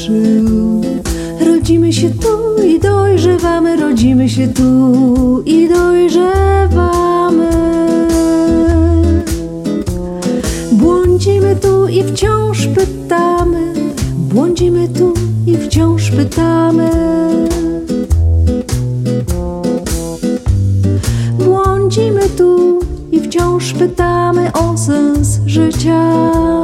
skrzył. Rodzimy się tu i dojrzewamy, rodzimy się tu i dojrzewamy. Błądzimy tu i wciąż pytamy, błądzimy tu i wciąż pytamy. Błądzimy tu i wciąż pytamy o sens życia.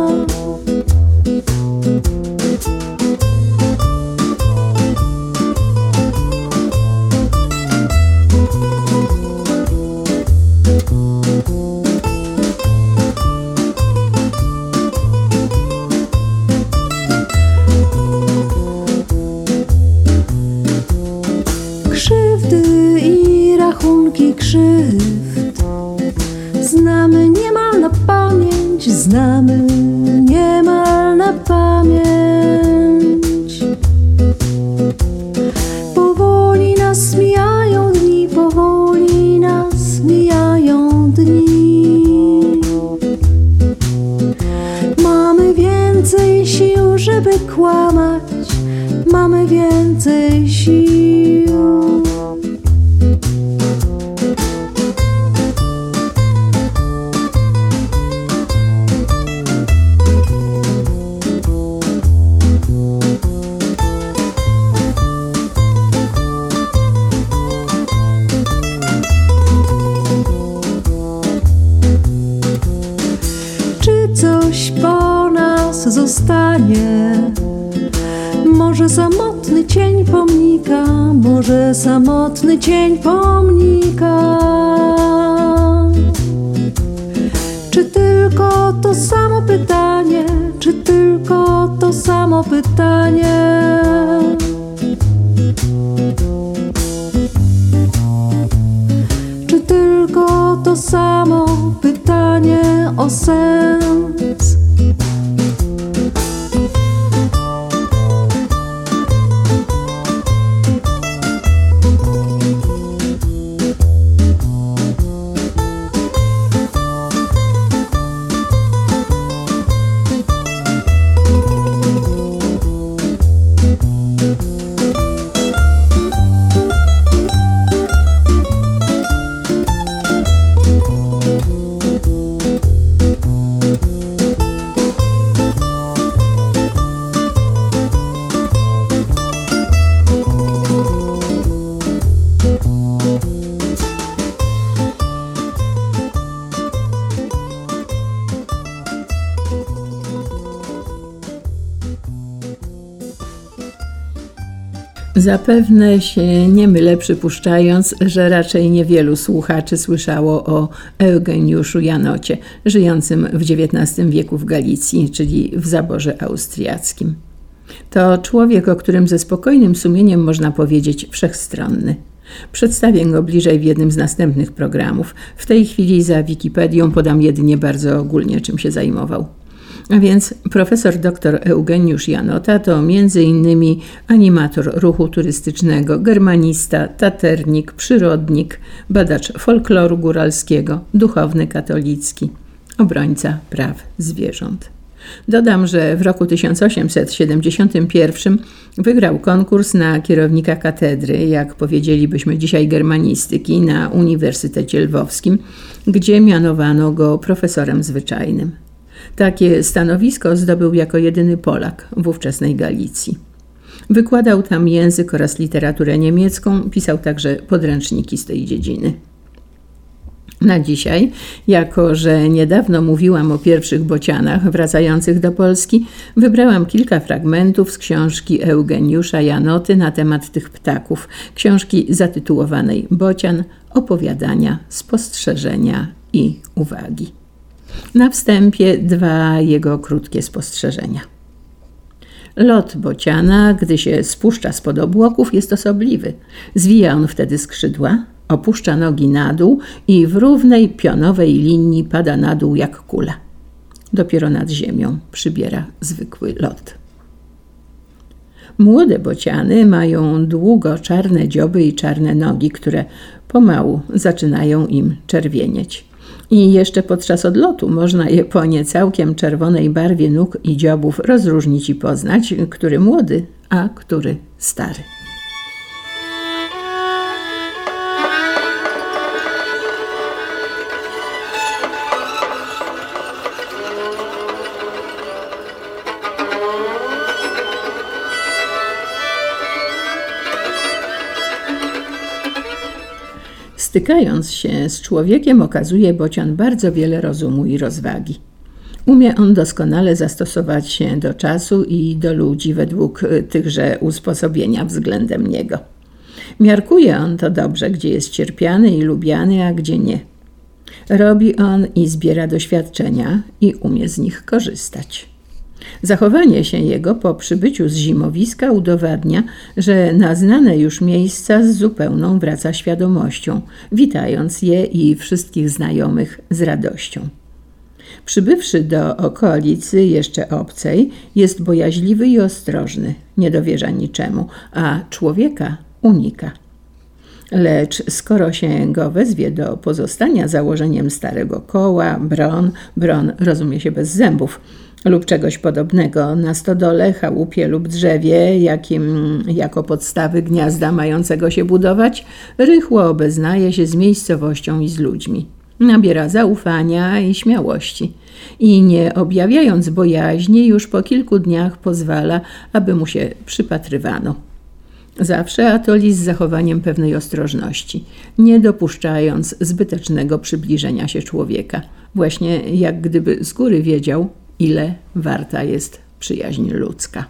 Krzywdy i rachunki krzywd znamy niemal na pamięć, znamy niemal na pamięć. Powoli nas mijają dni, powoli nas mijają dni. Mamy więcej sił, żeby kłamać, mamy więcej sił. Czy coś po nas zostanie? Może samotny cień pomnika, może samotny cień pomnika. Czy tylko to samo pytanie, czy tylko to samo pytanie? Czy tylko to samo pytanie o sens? Zapewne się nie mylę, przypuszczając, że raczej niewielu słuchaczy słyszało o Eugeniuszu Janocie, żyjącym w XIX wieku w Galicji, czyli w zaborze austriackim. To człowiek, o którym ze spokojnym sumieniem można powiedzieć wszechstronny. Przedstawię go bliżej w jednym z następnych programów. W tej chwili za Wikipedią podam jedynie bardzo ogólnie, czym się zajmował. A więc profesor dr Eugeniusz Janota to m.in. animator ruchu turystycznego, germanista, taternik, przyrodnik, badacz folkloru góralskiego, duchowny katolicki, obrońca praw zwierząt. Dodam, że w roku 1871 wygrał konkurs na kierownika katedry, jak powiedzielibyśmy dzisiaj germanistyki, na Uniwersytecie Lwowskim, gdzie mianowano go profesorem zwyczajnym. Takie stanowisko zdobył jako jedyny Polak w ówczesnej Galicji. Wykładał tam język oraz literaturę niemiecką, pisał także podręczniki z tej dziedziny. Na dzisiaj, jako że niedawno mówiłam o pierwszych bocianach wracających do Polski, wybrałam kilka fragmentów z książki Eugeniusza Janoty na temat tych ptaków, książki zatytułowanej Bocian, opowiadania, spostrzeżenia i uwagi. Na wstępie dwa jego krótkie spostrzeżenia. Lot bociana, gdy się spuszcza spod obłoków, jest osobliwy. Zwija on wtedy skrzydła, opuszcza nogi na dół i w równej pionowej linii pada na dół jak kula. Dopiero nad ziemią przybiera zwykły lot. Młode bociany mają długo czarne dzioby i czarne nogi, które pomału zaczynają im czerwienieć. I jeszcze podczas odlotu można je po nie całkiem czerwonej barwie nóg i dziobów rozróżnić i poznać, który młody, a który stary. Stykając się z człowiekiem, okazuje bocian bardzo wiele rozumu i rozwagi. Umie on doskonale zastosować się do czasu i do ludzi według tychże usposobienia względem niego. Miarkuje on to dobrze, gdzie jest cierpiany i lubiany, a gdzie nie. Robi on i zbiera doświadczenia i umie z nich korzystać. Zachowanie się jego po przybyciu z zimowiska udowadnia, że na znane już miejsca z zupełną wraca świadomością, witając je i wszystkich znajomych z radością. Przybywszy do okolicy jeszcze obcej, jest bojaźliwy i ostrożny, nie dowierza niczemu, a człowieka unika. Lecz skoro się go wezwie do pozostania założeniem starego koła, bron rozumie się bez zębów, lub czegoś podobnego na stodole, chałupie lub drzewie, jakim jako podstawy gniazda mającego się budować, rychło obeznaje się z miejscowością i z ludźmi. Nabiera zaufania i śmiałości i nie objawiając bojaźni, już po kilku dniach pozwala, aby mu się przypatrywano. Zawsze atoli z zachowaniem pewnej ostrożności, nie dopuszczając zbytecznego przybliżenia się człowieka, właśnie jak gdyby z góry wiedział, ile warta jest przyjaźń ludzka.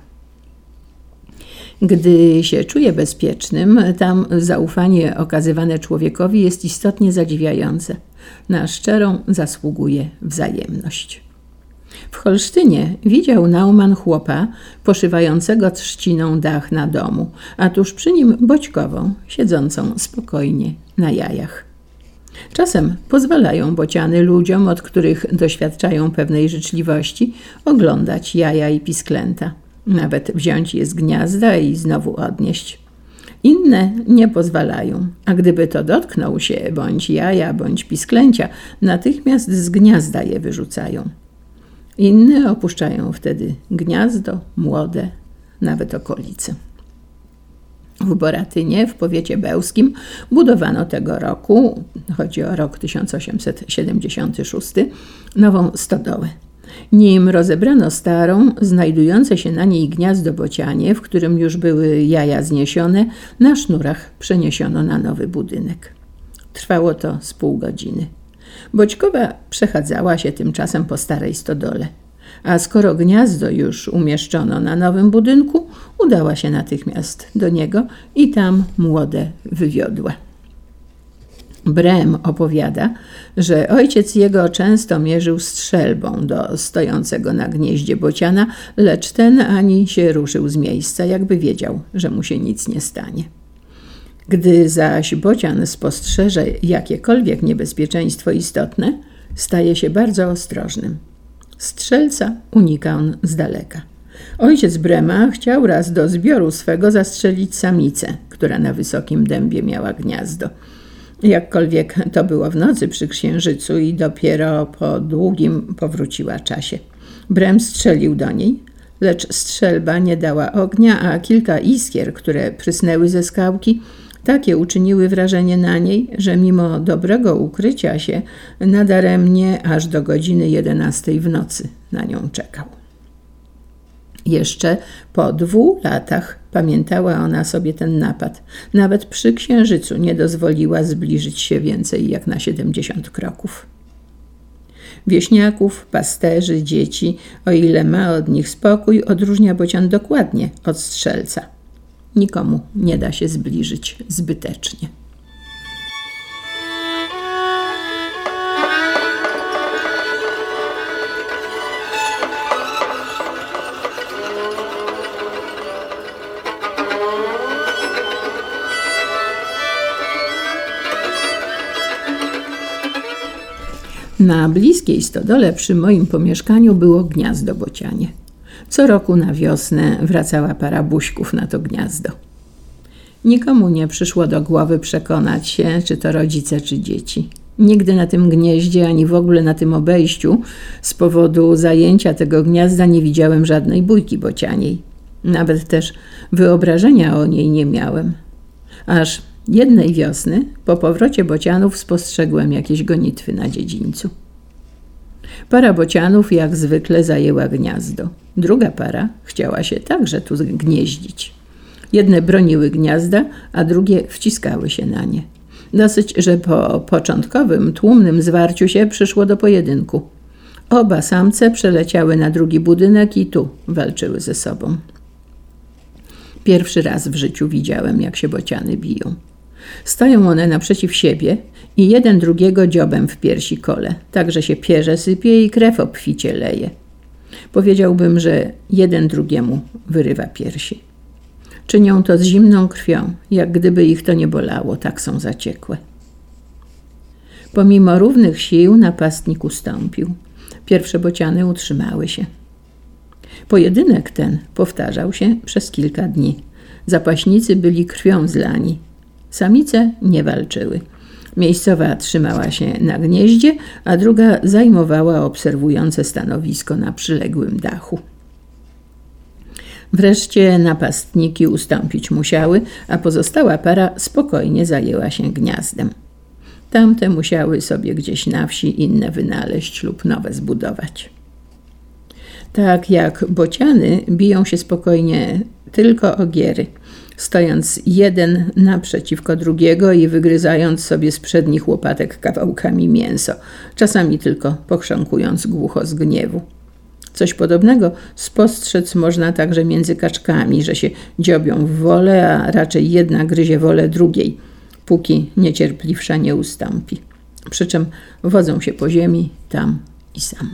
Gdy się czuje bezpiecznym, tam zaufanie okazywane człowiekowi jest istotnie zadziwiające. Na szczerą zasługuje wzajemność. W Holsztynie widział Nauman chłopa poszywającego trzciną dach na domu, a tuż przy nim boćkową, siedzącą spokojnie na jajach. Czasem pozwalają bociany ludziom, od których doświadczają pewnej życzliwości, oglądać jaja i pisklęta, nawet wziąć je z gniazda i znowu odnieść. Inne nie pozwalają, a gdyby to dotknął się bądź jaja, bądź pisklęcia, natychmiast z gniazda je wyrzucają. Inne opuszczają wtedy gniazdo, młode, nawet okolice. W Boratynie, w powiecie bełskim, budowano tego roku, chodzi o rok 1876, nową stodołę. Nim rozebrano starą, znajdujące się na niej gniazdo bocianie, w którym już były jaja zniesione, na sznurach przeniesiono na nowy budynek. Trwało to z pół godziny. Boćkowa przechadzała się tymczasem po starej stodole, a skoro gniazdo już umieszczono na nowym budynku, udała się natychmiast do niego i tam młode wywiodła. Brem opowiada, że ojciec jego często mierzył strzelbą do stojącego na gnieździe bociana, lecz ten ani się ruszył z miejsca, jakby wiedział, że mu się nic nie stanie. Gdy zaś bocian spostrzeże jakiekolwiek niebezpieczeństwo istotne, staje się bardzo ostrożnym. Strzelca unika on z daleka. Ojciec Brema chciał raz do zbioru swego zastrzelić samicę, która na wysokim dębie miała gniazdo. Jakkolwiek to było w nocy przy księżycu i dopiero po długim powróciła czasie. Brem strzelił do niej, lecz strzelba nie dała ognia, a kilka iskier, które prysnęły ze skałki, takie uczyniły wrażenie na niej, że mimo dobrego ukrycia się nadaremnie aż do godziny 11 w nocy na nią czekał. Jeszcze po 2 latach pamiętała ona sobie ten napad. Nawet przy księżycu nie dozwoliła zbliżyć się więcej jak na 70 kroków. Wieśniaków, pasterzy, dzieci, o ile ma od nich spokój, odróżnia bocian dokładnie od strzelca. Nikomu nie da się zbliżyć zbytecznie. Na bliskiej stodole przy moim pomieszkaniu było gniazdo bocianie. Co roku na wiosnę wracała para buźków na to gniazdo. Nikomu nie przyszło do głowy przekonać się, czy to rodzice, czy dzieci. Nigdy na tym gnieździe, ani w ogóle na tym obejściu z powodu zajęcia tego gniazda nie widziałem żadnej bójki bocianiej. Nawet też wyobrażenia o niej nie miałem. Aż jednej wiosny po powrocie bocianów spostrzegłem jakieś gonitwy na dziedzińcu. Para bocianów jak zwykle zajęła gniazdo. Druga para chciała się także tu gnieździć. Jedne broniły gniazda, a drugie wciskały się na nie. Dosyć, że po początkowym, tłumnym zwarciu się przyszło do pojedynku. Oba samce przeleciały na drugi budynek i tu walczyły ze sobą. Pierwszy raz w życiu widziałem, jak się bociany biją. Stoją one naprzeciw siebie i jeden drugiego dziobem w piersi kole, tak że się pierze sypie i krew obficie leje. Powiedziałbym, że jeden drugiemu wyrywa piersi. Czynią to z zimną krwią, jak gdyby ich to nie bolało, tak są zaciekłe. Pomimo równych sił napastnik ustąpił. Pierwsze bociany utrzymały się. Pojedynek ten powtarzał się przez kilka dni. Zapaśnicy byli krwią zlani. Samice nie walczyły. Miejscowa trzymała się na gnieździe, a druga zajmowała obserwujące stanowisko na przyległym dachu. Wreszcie napastniki ustąpić musiały, a pozostała para spokojnie zajęła się gniazdem. Tamte musiały sobie gdzieś na wsi inne wynaleźć lub nowe zbudować. Tak jak bociany biją się spokojnie tylko ogiery, stojąc jeden naprzeciwko drugiego i wygryzając sobie z przednich łopatek kawałkami mięso, czasami tylko pochrząkując głucho z gniewu. Coś podobnego spostrzec można także między kaczkami, że się dziobią w wolę, a raczej jedna gryzie wolę drugiej, póki niecierpliwsza nie ustąpi. Przy czym wodzą się po ziemi tam i sam.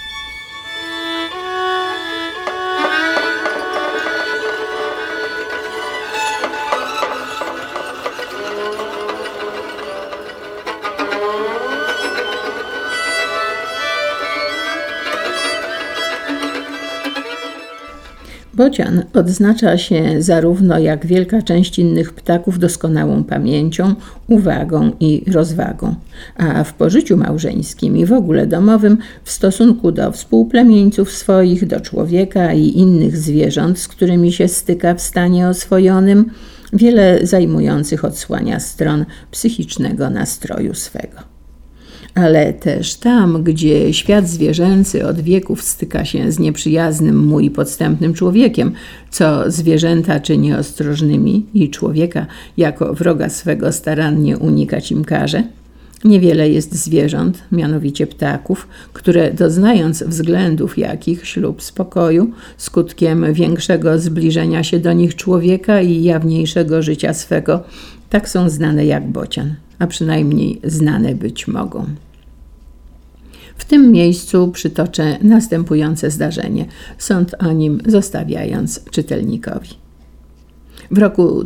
Bocian odznacza się zarówno jak wielka część innych ptaków doskonałą pamięcią, uwagą i rozwagą, a w pożyciu małżeńskim i w ogóle domowym w stosunku do współplemieńców swoich, do człowieka i innych zwierząt, z którymi się styka w stanie oswojonym, wiele zajmujących odsłania stron psychicznego nastroju swego. Ale też tam, gdzie świat zwierzęcy od wieków styka się z nieprzyjaznym mu i podstępnym człowiekiem, co zwierzęta czyni ostrożnymi i człowieka jako wroga swego starannie unikać im każe, niewiele jest zwierząt, mianowicie ptaków, które doznając względów jakichś lub spokoju, skutkiem większego zbliżenia się do nich człowieka i jawniejszego życia swego, tak są znane jak bocian, a przynajmniej znane być mogą. W tym miejscu przytoczę następujące zdarzenie, sąd o nim zostawiając czytelnikowi. W roku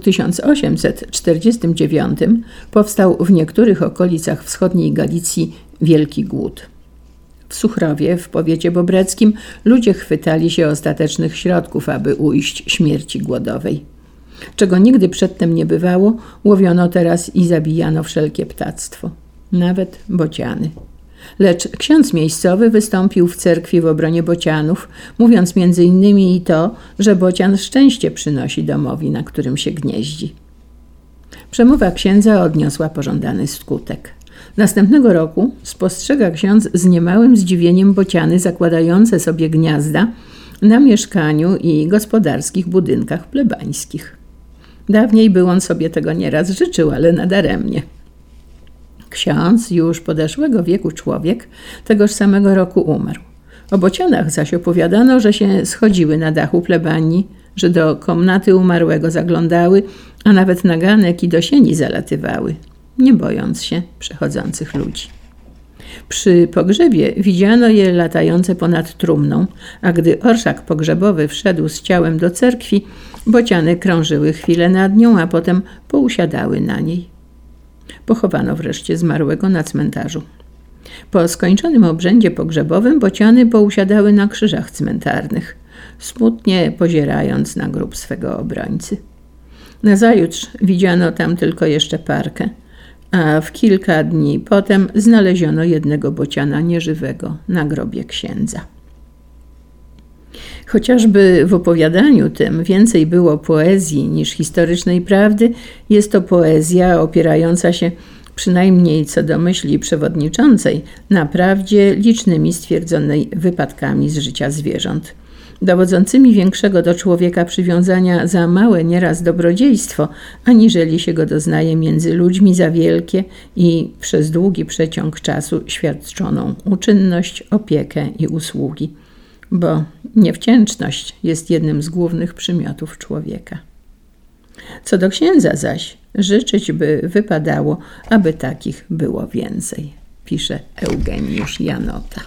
1849 powstał w niektórych okolicach wschodniej Galicji wielki głód. W Suchrowie, w powiecie bobreckim, ludzie chwytali się ostatecznych środków, aby ujść śmierci głodowej. Czego nigdy przedtem nie bywało, łowiono teraz i zabijano wszelkie ptactwo, nawet bociany. Lecz ksiądz miejscowy wystąpił w cerkwi w obronie bocianów, mówiąc między innymi i to, że bocian szczęście przynosi domowi, na którym się gnieździ. Przemowa księdza odniosła pożądany skutek. Następnego roku spostrzega ksiądz z niemałym zdziwieniem bociany zakładające sobie gniazda na mieszkaniu i gospodarskich budynkach plebańskich. Dawniej by on sobie tego nieraz życzył, ale nadaremnie. Ksiądz, już podeszłego wieku człowiek, tegoż samego roku umarł. O bocianach zaś opowiadano, że się schodziły na dachu plebanii, że do komnaty umarłego zaglądały, a nawet na ganek i do sieni zalatywały, nie bojąc się przechodzących ludzi. Przy pogrzebie widziano je latające ponad trumną, a gdy orszak pogrzebowy wszedł z ciałem do cerkwi, bociany krążyły chwilę nad nią, a potem pousiadały na niej. Pochowano wreszcie zmarłego na cmentarzu. Po skończonym obrzędzie pogrzebowym bociany pousiadały na krzyżach cmentarnych, smutnie pozierając na grób swego obrońcy. Nazajutrz widziano tam tylko jeszcze parkę, a w kilka dni potem znaleziono jednego bociana nieżywego na grobie księdza. Chociażby w opowiadaniu tym więcej było poezji niż historycznej prawdy, jest to poezja opierająca się, przynajmniej co do myśli przewodniczącej, na prawdzie licznymi stwierdzonej wypadkami z życia zwierząt, dowodzącymi większego do człowieka przywiązania za małe nieraz dobrodziejstwo, aniżeli się go doznaje między ludźmi za wielkie i przez długi przeciąg czasu świadczoną uczynność, opiekę i usługi. Bo niewdzięczność jest jednym z głównych przymiotów człowieka. Co do księdza zaś, życzyć by wypadało, aby takich było więcej, pisze Eugeniusz Janota.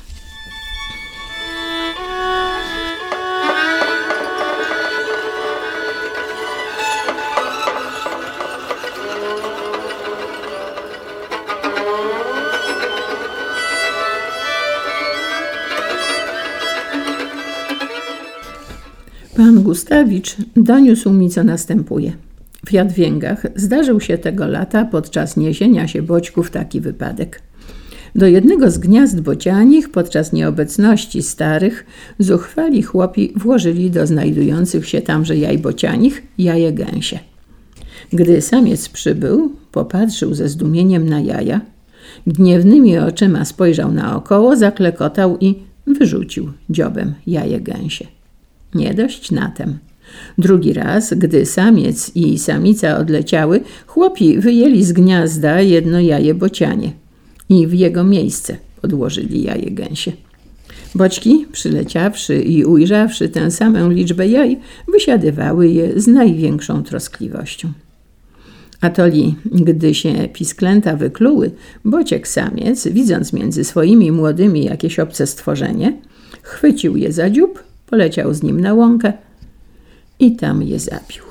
Pan Gustawicz doniósł mi, co następuje. W Jadwięgach zdarzył się tego lata podczas niesienia się boćków taki wypadek. Do jednego z gniazd bocianich podczas nieobecności starych zuchwali chłopi włożyli do znajdujących się tamże jaj bocianich jaje gęsie. Gdy samiec przybył, popatrzył ze zdumieniem na jaja, gniewnymi oczyma spojrzał naokoło, zaklekotał i wyrzucił dziobem jaje gęsie. Nie dość na tem. Drugi raz, gdy samiec i samica odleciały, chłopi wyjęli z gniazda jedno jaje bocianie i w jego miejsce podłożyli jaje gęsie. Boćki, przyleciawszy i ujrzawszy tę samą liczbę jaj, wysiadywały je z największą troskliwością. Atoli, gdy się pisklęta wykluły, bociek samiec, widząc między swoimi młodymi jakieś obce stworzenie, chwycił je za dziób, poleciał z nim na łąkę i tam je zabił.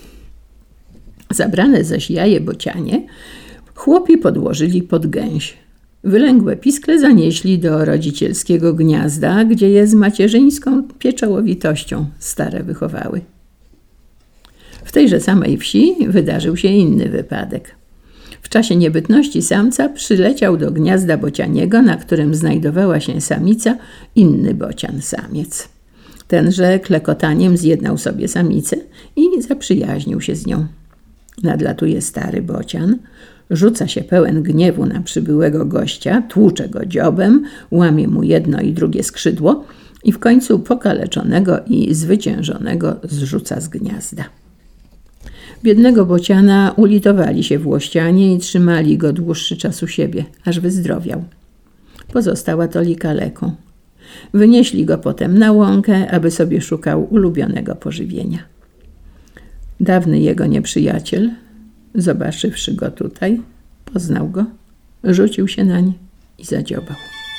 Zabrane zaś jaje bocianie chłopi podłożyli pod gęś. Wylęgłe piskle zanieśli do rodzicielskiego gniazda, gdzie je z macierzyńską pieczołowitością stare wychowały. W tejże samej wsi wydarzył się inny wypadek. W czasie niebytności samca przyleciał do gniazda bocianiego, na którym znajdowała się samica, inny bocian samiec. Tenże klekotaniem zjednał sobie samicę i zaprzyjaźnił się z nią. Nadlatuje stary bocian, rzuca się pełen gniewu na przybyłego gościa, tłucze go dziobem, łamie mu jedno i drugie skrzydło i w końcu pokaleczonego i zwyciężonego zrzuca z gniazda. Biednego bociana ulitowali się włościanie i trzymali go dłuższy czas u siebie, aż wyzdrowiał. Pozostała Atoli kaleką. Wynieśli go potem na łąkę, aby sobie szukał ulubionego pożywienia. Dawny jego nieprzyjaciel, zobaczywszy go tutaj, poznał go, rzucił się nań i zadziobał.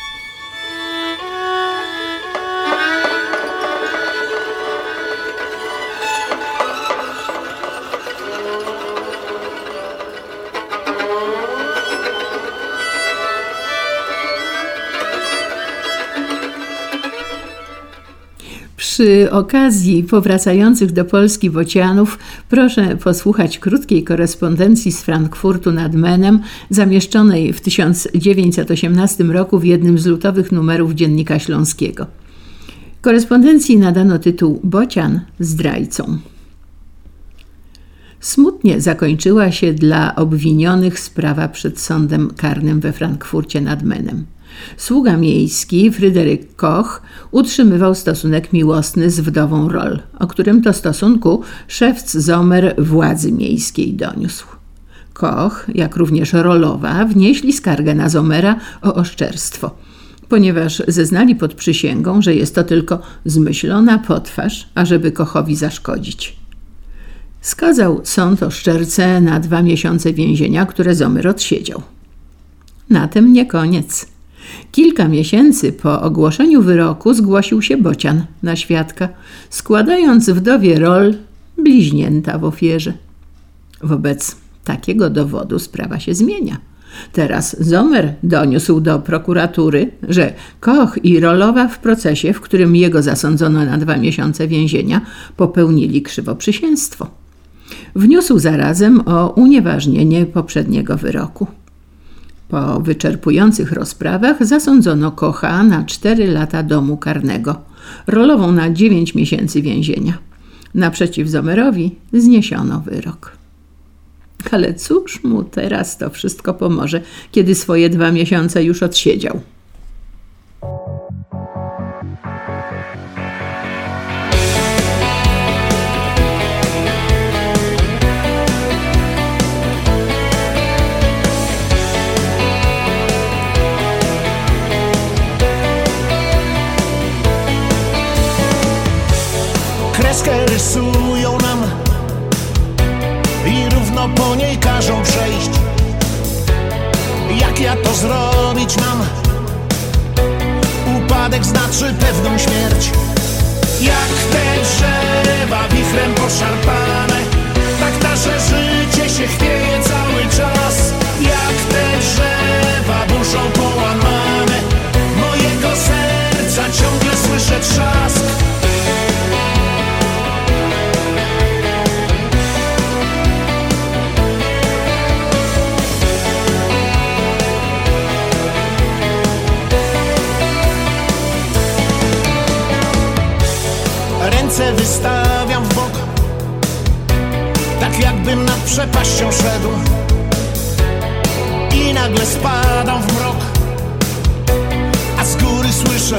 Przy okazji powracających do Polski bocianów proszę posłuchać krótkiej korespondencji z Frankfurtu nad Menem, zamieszczonej w 1918 roku w jednym z lutowych numerów Dziennika Śląskiego. Korespondencji nadano tytuł Bocian zdrajcą. Smutnie zakończyła się dla obwinionych sprawa przed sądem karnym we Frankfurcie nad Menem. Sługa miejski Fryderyk Koch utrzymywał stosunek miłosny z wdową Roll, o którym to stosunku szewc Zomer władzy miejskiej doniósł. Koch, jak również Rollowa, wnieśli skargę na Zomera o oszczerstwo, ponieważ zeznali pod przysięgą, że jest to tylko zmyślona potwarz, ażeby Kochowi zaszkodzić. Skazał sąd oszczercę na 2 miesiące więzienia, które Zomer odsiedział. Na tym nie koniec. Kilka miesięcy po ogłoszeniu wyroku zgłosił się bocian na świadka, składając wdowie Roll bliźnięta w ofierze. Wobec takiego dowodu sprawa się zmienia. Teraz Zomer doniósł do prokuratury, że Koch i Rollowa w procesie, w którym jego zasądzono na 2 miesiące więzienia, popełnili krzywoprzysięstwo. Wniósł zarazem o unieważnienie poprzedniego wyroku. Po wyczerpujących rozprawach zasądzono Kocha na 4 lata domu karnego, rolową na 9 miesięcy więzienia. Naprzeciw Zomerowi zniesiono wyrok. Ale cóż mu teraz to wszystko pomoże, kiedy swoje 2 miesiące już odsiedział? Kreskę rysują nam i równo po niej każą przejść. Jak ja to zrobić mam? Upadek znaczy pewną śmierć. Jak te drzewa wichrem poszarpane, tak nasze życie się chwieje cały czas. Jak te drzewa burzą połamane, mojego serca ciągle słyszę trzask. Ręce wystawiam w bok, tak jakbym nad przepaścią szedł, i nagle spadam w mrok, a z góry słyszę,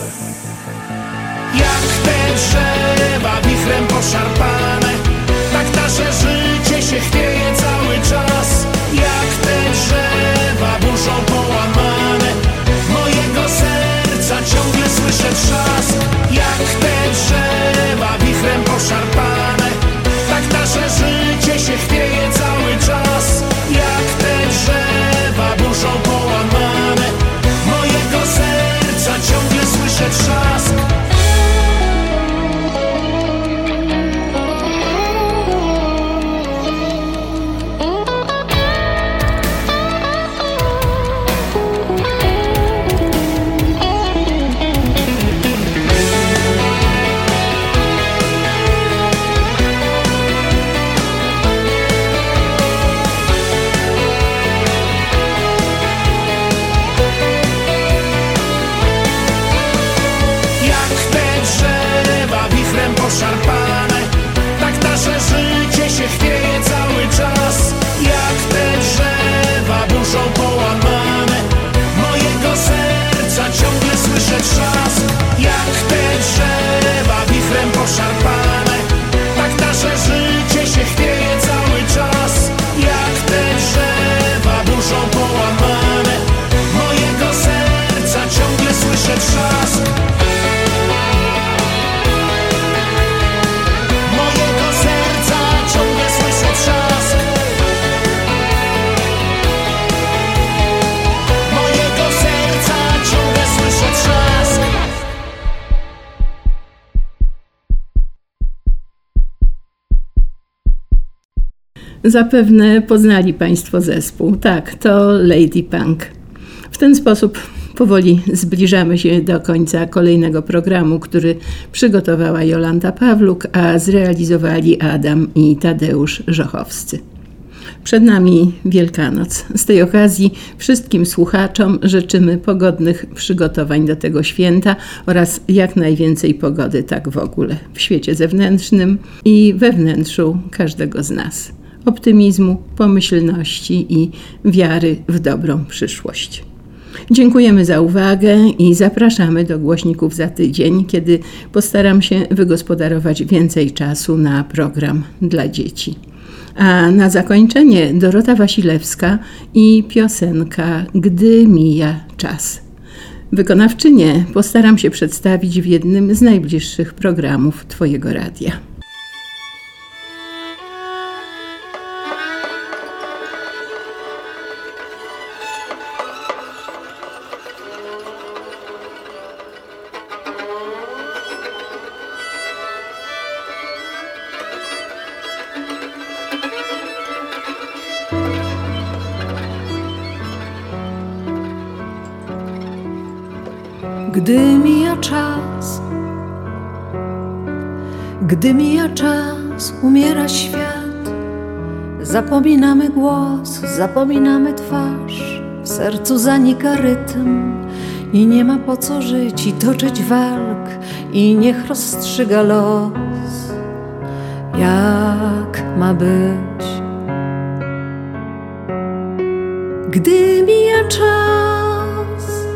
jak te drzewa wichrem poszarpane, tak nasze życie się chwieje cały czas. Jak te drzewa burzą połamane, mojego serca ciągle słyszę trzask. Jak te drzewa wichrem poszarpane, tak nasze życie się chwieje cały czas. Jak te drzewa burzą połamane, mojego serca ciągle słyszę trzask. Poszarpane, tak nasze życie się chwieje cały czas. Jak te drzewa burzą połamane, mojego serca ciągle słyszę trzask. Jak te drzewa wichrem poszarpane, tak nasze życie się chwieje cały czas. Jak te drzewa burzą połamane, mojego serca ciągle słyszę trzask. Zapewne poznali Państwo zespół. Tak, to Lady Punk. W ten sposób powoli zbliżamy się do końca kolejnego programu, który przygotowała Jolanta Pawluk, a zrealizowali Adam i Tadeusz Żochowscy. Przed nami Wielkanoc. Z tej okazji wszystkim słuchaczom życzymy pogodnych przygotowań do tego święta oraz jak najwięcej pogody tak w ogóle w świecie zewnętrznym i we wnętrzu każdego z nas. Optymizmu, pomyślności i wiary w dobrą przyszłość. Dziękujemy za uwagę i zapraszamy do głośników za tydzień, kiedy postaram się wygospodarować więcej czasu na program dla dzieci. A na zakończenie Dorota Wasilewska i piosenka Gdy mija czas. Wykonawczynię postaram się przedstawić w jednym z najbliższych programów Twojego radia. Gdy mija czas, umiera świat. Zapominamy głos, zapominamy twarz, w sercu zanika rytm i nie ma po co żyć i toczyć walk, i niech rozstrzyga los, jak ma być. Gdy mija czas,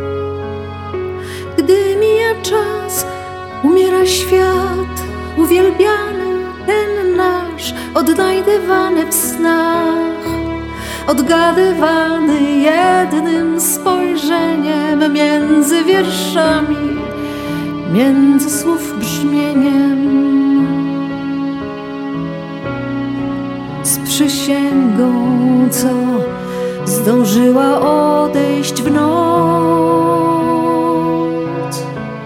gdy mija czas, umiera świat uwielbiany, ten nasz, odnajdywany w snach, odgadywany jednym spojrzeniem, między wierszami, między słów brzmieniem, z przysięgą, co zdążyła odejść w noc.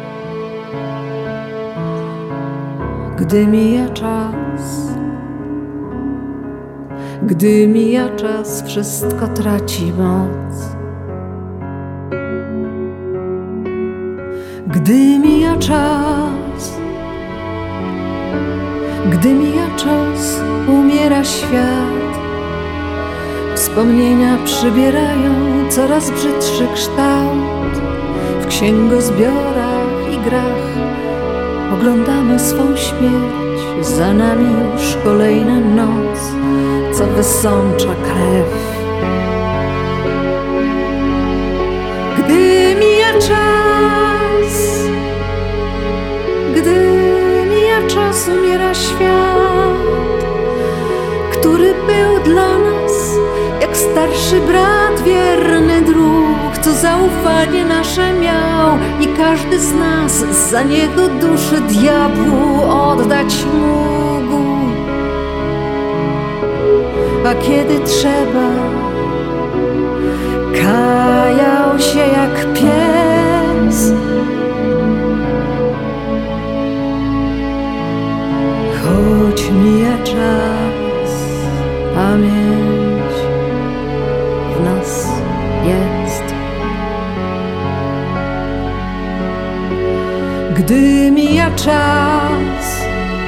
Gdy mija czas, gdy mija czas, wszystko traci moc. Gdy mija czas, gdy mija czas, umiera świat. Wspomnienia przybierają coraz brzydszy kształt. W księgozbiorach i grach oglądamy swą śmierć. Za nami już kolejna noc, co wysącza krew. Gdy mija czas, gdy mija czas, umiera świat, który był dla nas jak starszy brat, wierny drug, co zaufanie nasze miał i każdy z nas za niego duszę diabłu oddać mógł. A kiedy trzeba, kajał się jak pies. Choć mija czas, pamięć w nas jest. Gdy mija czas,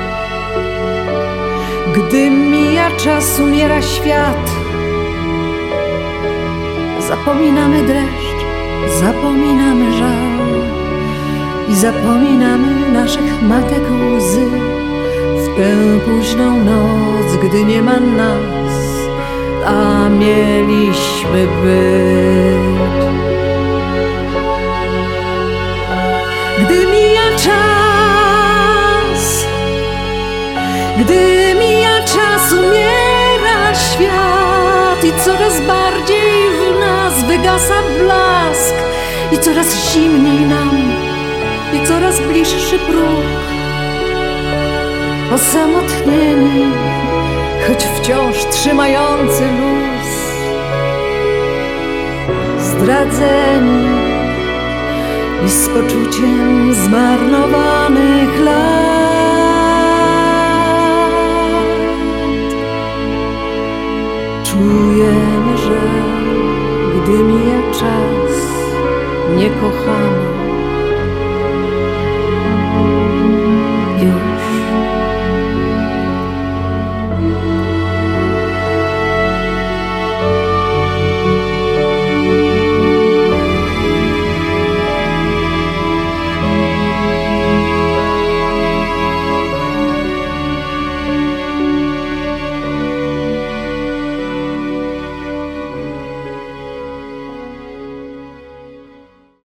gdy mija czas, umiera świat. Zapominamy dreszcz, zapominamy żal i zapominamy naszych matek łzy. W tę późną noc, gdy nie ma nas, a mieliśmy być. Gdy mija czas, gdy mija czas, umiera świat i coraz bardziej w nas wygasa blask i coraz zimniej nam i coraz bliższy próg. Osamotnieni, choć wciąż trzymający luz, zdradzeni i z poczuciem zmarnowanych lat. Czujemy, że gdy mija czas, nie kochamy.